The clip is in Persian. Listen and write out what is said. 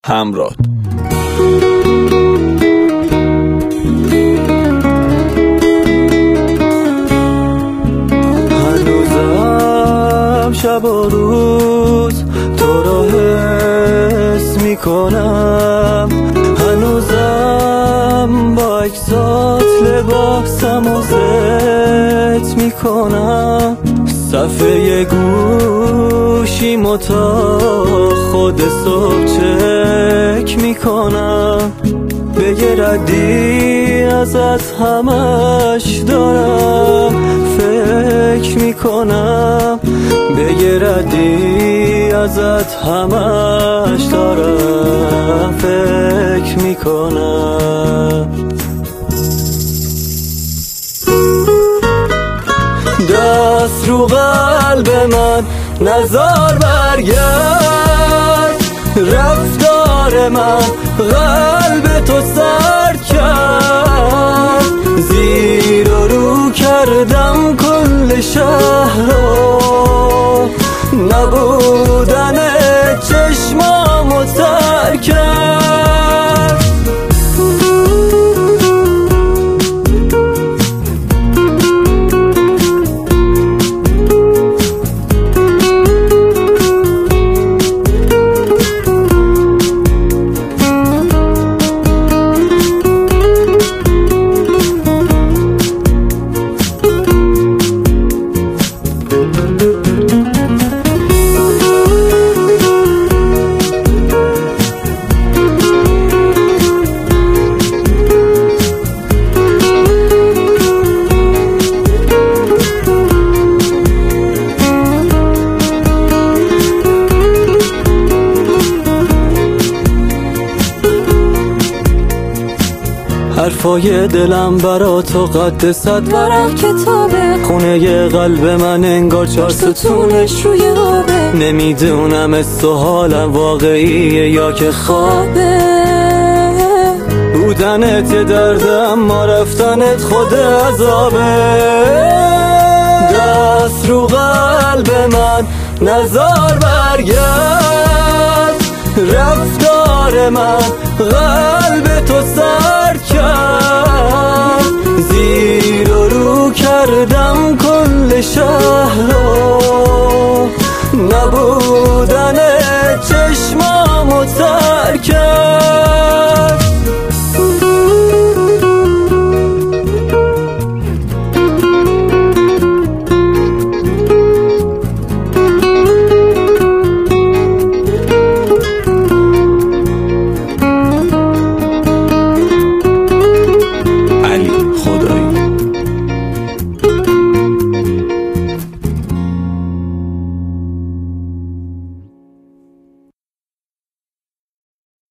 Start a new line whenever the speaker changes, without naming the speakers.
همراه.
هنوزم شب و روز تو را حس میکنم، هنوزم با اجزات لباسم و زت میکنم، صفحه گوشیمو تا خود صبح چک میکنم، به یه ردی ازت همش دارم فکر میکنم، به یه ردی ازت همش دارم فکر میکنم. دست رو قلب من نزار برگرد، رفتار من قلب تو سرد کرد، زیر و رو کردم کل شهر رو، نبودن چشمامو تر کرد. حرفای دلم برا تو قد 100 ورق کتابه، خونه قلب من انگار 4 ستونش روی آبه، نمیدونم است و حالم واقعیه یا که خوابه، بودنت یه درده اما رفتنت خود عذابه. دست رو قلب من نزار برگرد، رفتار من قلب تو سرد کرد، زیر و رو کردم کل شهر رو، نبودن